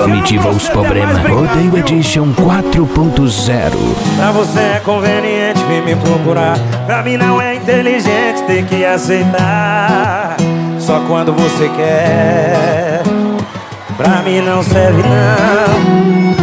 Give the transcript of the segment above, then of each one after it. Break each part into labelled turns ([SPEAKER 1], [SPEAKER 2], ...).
[SPEAKER 1] comitiva os problemas. Rodeio Edition 4.0.
[SPEAKER 2] Pra você é conveniente vir me procurar. Pra mim não é inteligente ter que aceitar só quando você quer. Pra mim não serve não.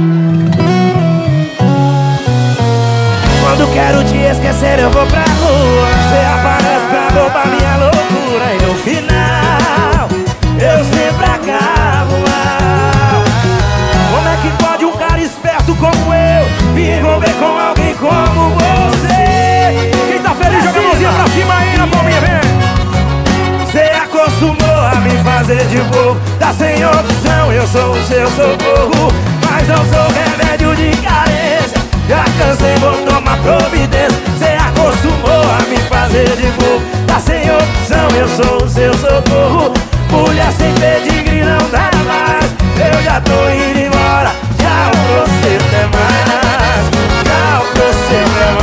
[SPEAKER 2] Quando quero te esquecer eu vou pra rua. Você aparece pra roubar minha loucura. E no final eu sempre acabo mal. Como é que pode um cara esperto como eu me envolver com alguém como você?
[SPEAKER 3] Quem tá feliz joga a mãozinha pra cima aí na palminha, vem.
[SPEAKER 2] Você acostumou a me fazer de bobo. Tá sem opção, eu sou o seu socorro. Mas eu sou remédio de carência. Já cansei, vou tomar providência. Você acostumou a me fazer de bobo. Tá sem opção, eu sou o seu socorro. Mulher sem pedigree não dá mais. Eu já tô indo embora. Tchau pra você, até mais. Tchau pra você,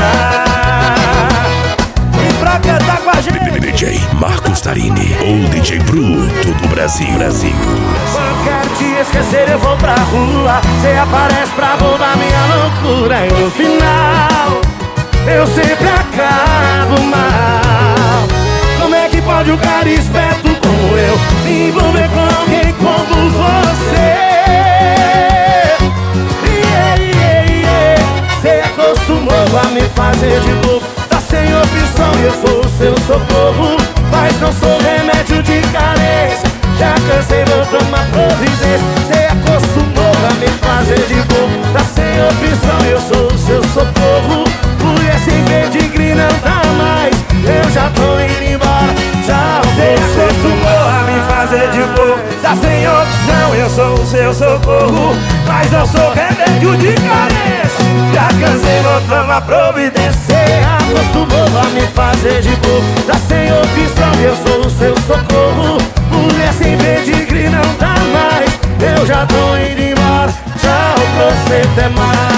[SPEAKER 2] até mais. E pra cantar com a gente
[SPEAKER 4] DJ Marcos Tarini, ou DJ Bruto do Brasil.
[SPEAKER 2] Quando quero te esquecer eu vou pra rua. Você aparece pra roubar minha loucura. E no final eu sempre acabo mal. Como é que pode um cara esperto como eu me envolver com alguém como você? Você acostumou a me fazer de bobo. Tá sem opção e eu sou o seu socorro. Mas não sou remédio de carência. Já cansei, vou tomar providência. Você acostumou a me fazer de bobo. Tá sem opção, eu sou o seu socorro. Mulher sem pedigree não dá mais. Eu já tô indo embora. Tchau, você acostumou a me fazer de bobo. Tá sem opção, eu sou o seu socorro. Mas eu sou remédio de carência. Já cansei, vou tomar providência. Você acostumou a me fazer de bobo. Tá sem opção, eu sou o seu socorro. Mulher sem pedigree não dá mais. Eu já tô indo embora. Tchau pra você, até mais.